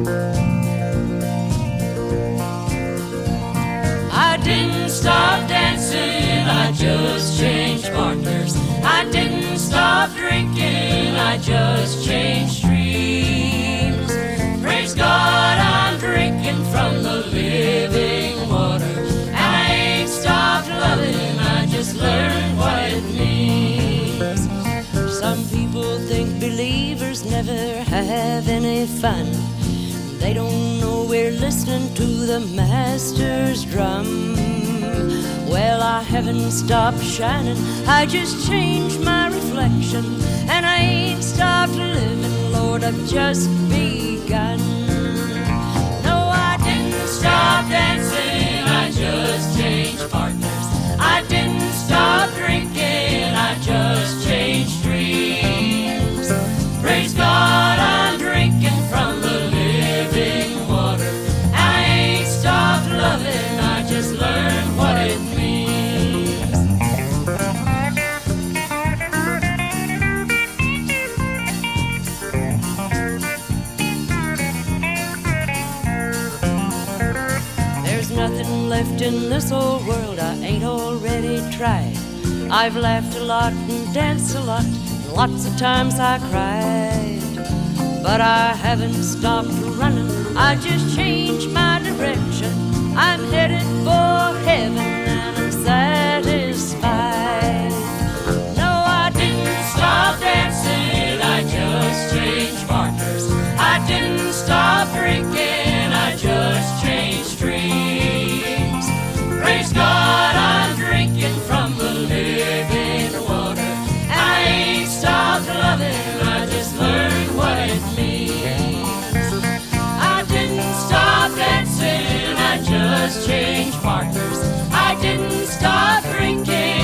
I didn't stop dancing, I just changed partners. I didn't stop drinking, I just changed streams. Praise God, I'm drinking from the living water. And I ain't stopped loving, I just learned what it means. Some people think believers never have any fun. They don't know we're listening to the Master's drum. Well, I haven't stopped shining, I just changed my reflection. And I ain't stopped living, Lord, I've just begun. No, I didn't stop dancing, I just changed partners. I didn't stop drinking, I just changed streams. Praise God, I'm drinking from the living water. I ain't stopped loving, I just learned what it means. There's nothing left in this old world I ain't already tried. I've laughed a lot and danced a lot, and lots of times I cried. But I haven't stopped running, I just changed my direction. I'm headed for heaven and I'm satisfied. No, I didn't stop dancing, I just changed partners. I didn't stop drinking, I just changed streams. Praise God, I'm drinking from the living water. I ain't stopped loving, I just learned what it means. I didn't stop dancing, I just changed partners. I didn't stop drinking,